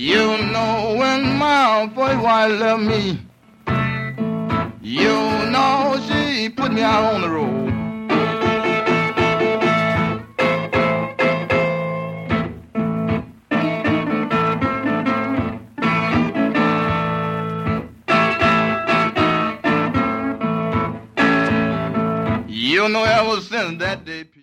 You know when my first wife left me, you know she put me out on the road. You know ever since that day.